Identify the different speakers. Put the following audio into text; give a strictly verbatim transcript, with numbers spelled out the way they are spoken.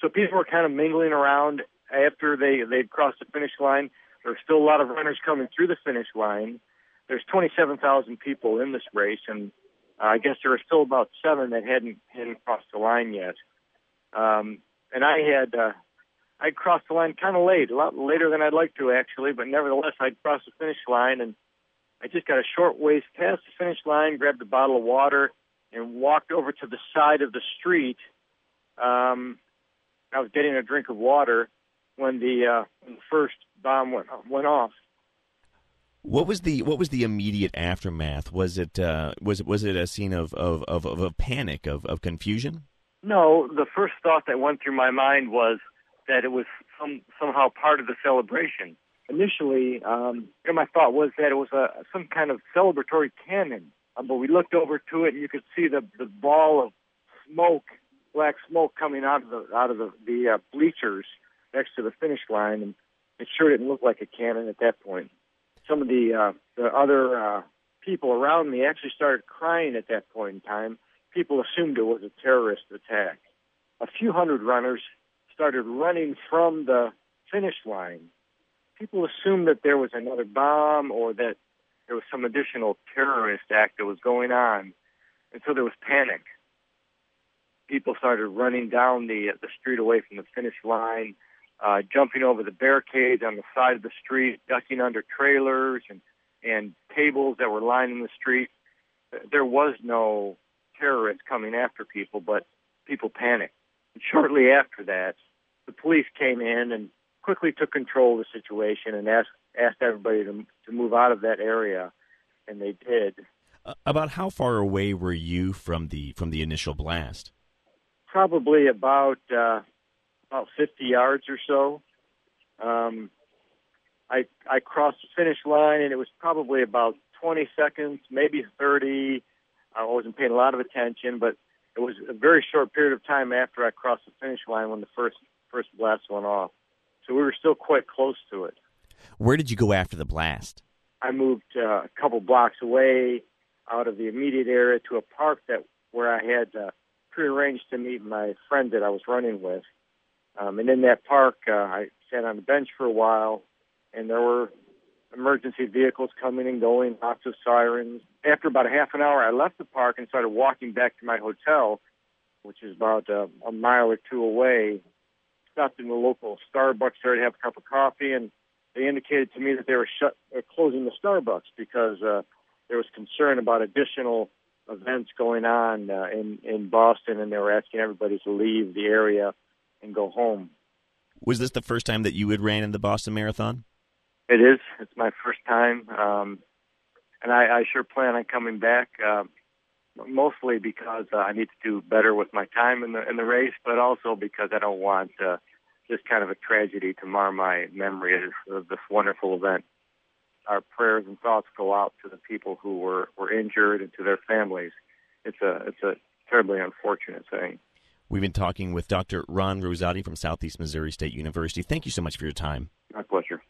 Speaker 1: So people were kind of mingling around after they, they'd crossed the finish line. There were still a lot of runners coming through the finish line. There's twenty-seven thousand people in this race, and uh, I guess there were still about seven that hadn't, hadn't crossed the line yet. Um, and I had uh, I crossed the line kind of late, a lot later than I'd like to, actually, but nevertheless, I'd crossed the finish line, and I just got a short ways past the finish line, grabbed a bottle of water, and walked over to the side of the street. Um, I was getting a drink of water when the, uh, when the first bomb went, went off.
Speaker 2: What was the what was the immediate aftermath? Was it uh, was it was it a scene of of, of, of a panic, of, of confusion?
Speaker 1: No, the first thought that went through my mind was that it was some somehow part of the celebration. Initially, um, you know, my thought was that it was a some kind of celebratory cannon. Um, but we looked over to it, and you could see the the ball of smoke, black smoke, coming out of the out of the, the uh, bleachers next to the finish line, and it sure didn't look like a cannon at that point. Some of the uh, the other uh, people around me actually started crying at that point in time. People assumed it was a terrorist attack. A few hundred runners started running from the finish line. People assumed that there was another bomb or that there was some additional terrorist act that was going on, and so there was panic. People started running down the the street away from the finish line, uh, jumping over the barricades on the side of the street, ducking under trailers and, and tables that were lining the street. There was no terrorists coming after people, but people panicked. And shortly after that, the police came in and quickly took control of the situation and asked asked everybody to to move out of that area, and they did.
Speaker 2: Uh, about how far away were you from the from the initial blast?
Speaker 1: Probably about uh, about fifty yards or so. Um, I I crossed the finish line, and it was probably about twenty seconds, maybe thirty. I wasn't paying a lot of attention, but it was a very short period of time after I crossed the finish line when the first first blast went off. So we were still quite close to it.
Speaker 2: Where did you go after the blast?
Speaker 1: I moved uh, a couple blocks away out of the immediate area to a park that where I had uh, prearranged to meet my friend that I was running with. Um, and in that park, uh, I sat on the bench for a while, and there were emergency vehicles coming and going, lots of sirens. After about a half an hour, I left the park and started walking back to my hotel, which is about uh, a mile or two away. Stopped in the local Starbucks there to have a cup of coffee, and they indicated to me that they were shut, uh, closing the Starbucks because uh, there was concern about additional events going on uh, in, in Boston, and they were asking everybody to leave the area and go home.
Speaker 2: Was this the first time that you had ran in the Boston Marathon?
Speaker 1: It is. It's my first time, um, and I, I sure plan on coming back, uh, mostly because uh, I need to do better with my time in the in the race, but also because I don't want uh, this kind of a tragedy to mar my memory of, of this wonderful event. Our prayers and thoughts go out to the people who were, were injured and to their families. It's a it's a terribly unfortunate thing.
Speaker 2: We've been talking with Doctor Ron Rosati from Southeast Missouri State University. Thank you so much for your time.
Speaker 1: My pleasure.